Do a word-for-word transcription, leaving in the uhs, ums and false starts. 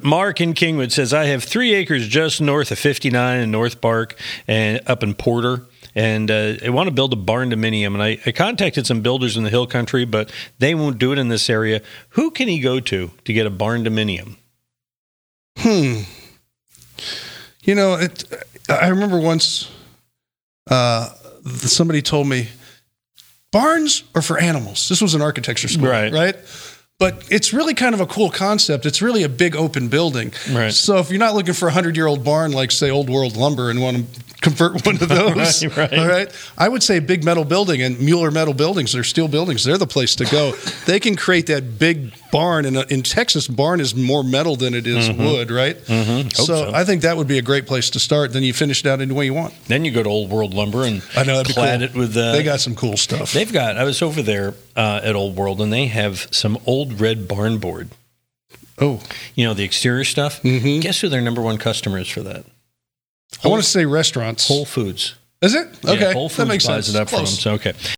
Mark in Kingwood says, I have three acres just north of fifty-nine in North Park and up in Porter. And uh, I want to build a barn dominium. And I, I contacted some builders in the hill country, but they won't do it in this area. Who can he go to to get a barn dominium? Hmm. You know, it, I remember once uh, somebody told me, barns are for animals. This was an architecture school, right? right? But it's really kind of a cool concept. It's really a big open building. Right. So if you're not looking for a hundred-year-old barn like, say, Old World Lumber and want to convert one of those, right, right. all right, I would say big metal building, and Mueller Metal Buildings, they're steel buildings. They're the place to go. They can create that big barn. And in Texas, barn is more metal than it is mm-hmm. wood, right? Mm-hmm. So, so I think that would be a great place to start. Then you finish it out any way you want. Then you go to Old World Lumber and I know, that'd be clad cool. it with... Uh, they got some cool stuff. They've got... I was over there uh, at Old World, and they have some old red barn board. Oh. You know, the exterior stuff? Mm-hmm. Guess who their number one customer is for that? Whole, I want to say restaurants. Whole Foods. Is it? Okay. Yeah, Whole Foods that makes buys sense. it up Close. from them. So, okay.